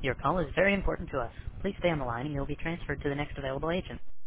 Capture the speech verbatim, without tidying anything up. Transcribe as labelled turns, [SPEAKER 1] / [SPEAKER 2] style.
[SPEAKER 1] Your call is very important to us. Please stay on the line and you'll be transferred to the next available agent.